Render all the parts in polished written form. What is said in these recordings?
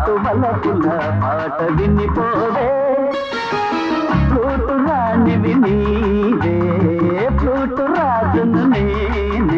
నాటు బలపుల పాట వినిపోవే ఫ్లూటు రాణివి నీవే ఫ్లూటు రాజును నేనే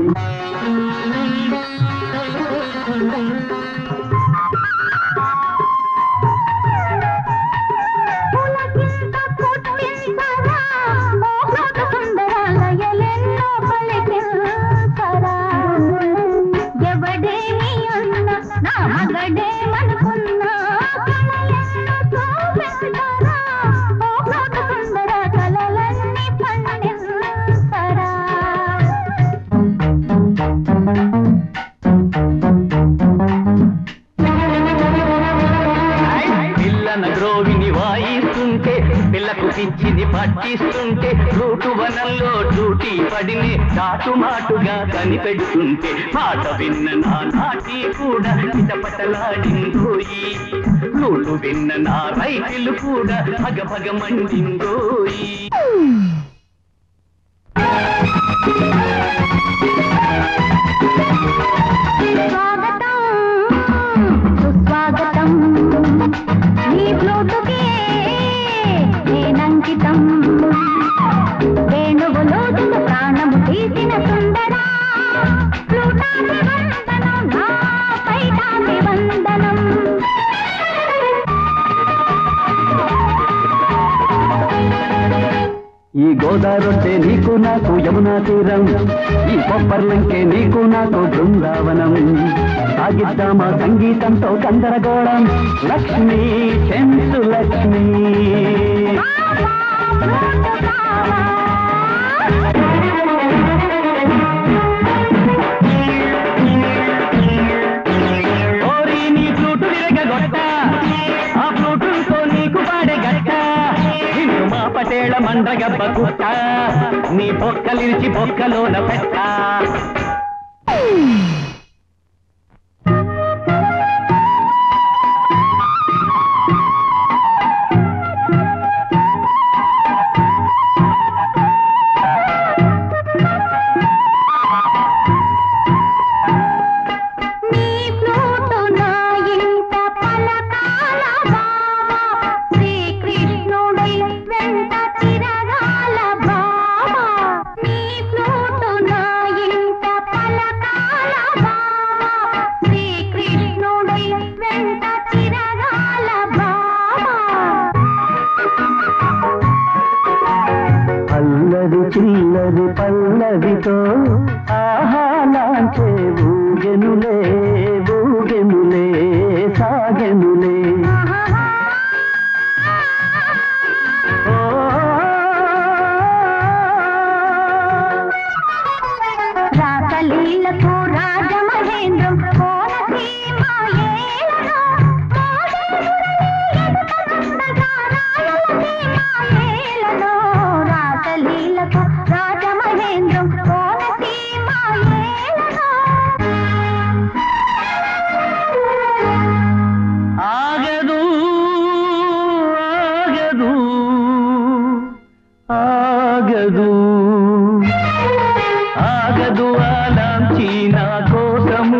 పిల్లకు పిచ్చిని పట్టిస్తుంటే ఫ్లూటు వనంలో డ్యూటీ పడిని చాటుమాటుగా కనిపెడుతుంటే పాట విన్న నా నాటి కూడా పిటపటలాడిందోయి ఫ్లూటు విన్న నా రైతులు కూడా భగభగ మండిందోయి ప్రాణము తీసిన సుందరా వందనం ఈ గోదావరి నీకు నాకు యమునా తీరం ఈ కొబ్బర్లంకే నీకు నాకు బృందావనం సాగిద్దామా సంగీతంతో గందరగోళం లక్ష్మీ చెంచు లక్ష్మీ పటేళ మండ్రగబ్బ కుట్ట నీ బొక్కలిరిచి బొక్కలోన పెట్ట చిల్లరి పల్లవితో ఆహాలాంచే ఊగెనులే ఊగెనులే సాగెనులే రాసలీలకు రాజమహేంద్రం ఆగదు ఆలాంచి నా కోసము